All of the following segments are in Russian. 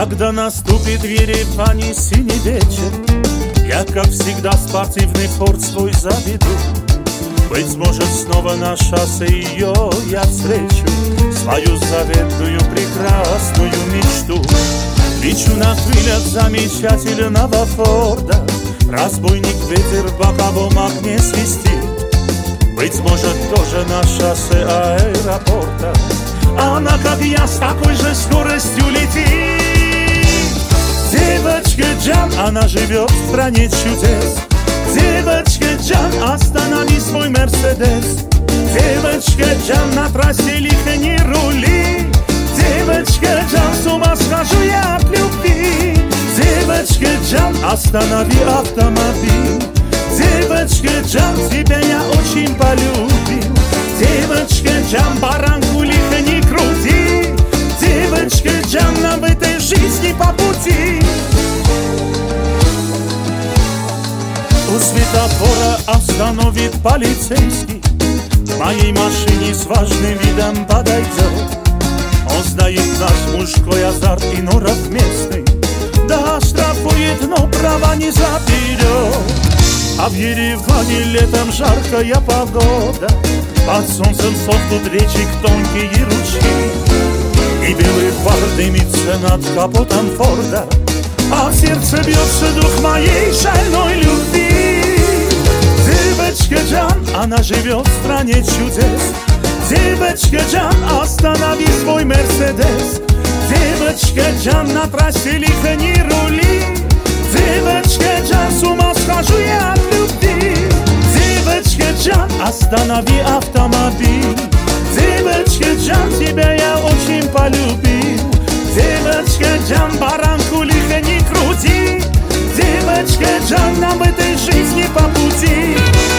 Когда наступит в Ереване синий вечер, я, как всегда, спортивный порт свой заведу. Быть может, снова на шоссе ее я встречу, свою заветную прекрасную мечту. Лечу на крыльях замечательного Форда, разбойник ветер в боковом окне свистит. Быть может, тоже на шоссе аэропорта она, как я, с такой же скоростью летит. Девочка Джан, она живет в стране чудес. Девочка Джан, останови свой Мерседес. Девочка Джан, на трассе лихо не рули. Девочка Джан, с ума схожу я от любви. Девочка Джан, останови автомобиль. Девочка Джан, тебя я очень полюбил. Девочка Джан, баранку лихо не крути. Девочка Джан, нам в этой жизни по пути. У светофора остановит полицейский, к моей машине с важным видом подойдет. Он знает наш мужской азарт и норов местный, да штрафует, но права не заберет. А в Ереване летом жаркая погода, под солнцем сохнут речек тонкие ручьи, и белый фар дымится над капотом Форда, а в сердце бьется дух моей шальной любви. Девочка Джан, она живет в стране чудес. Девочка Джан, останови свой Мерседес. Девочка Джан, на трассе лихо не рули. Девочка Джан, с ума схожу я от любви. Девочка Джан, останови автомобиль. Девочка Джан, тебя я очень полюбил. Девочка Джан, баранку лихо не крути. Девочка Джан, нам в этой жизни по пути.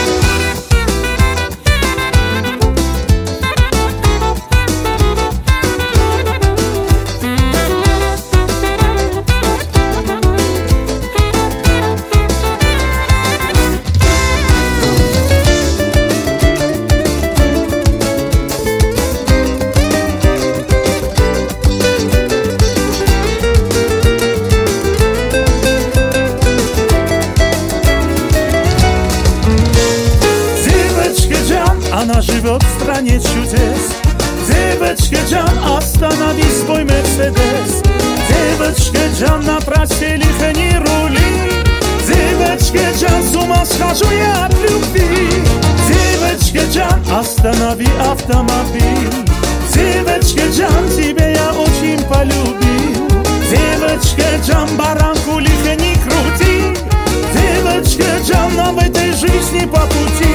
Она живет в стране чудес. Девочка Джан, останови свой Мерседес. Девочка Джан, на трассе лихо не рули. Девочка Джан, с ума схожу я от любви. Девочка Джан, останови автомобиль. Девочка Джан, тебя я очень полюбил. Девочка Джан, баранку лихо не крути. Девочка Джан, нам в этой жизни по пути.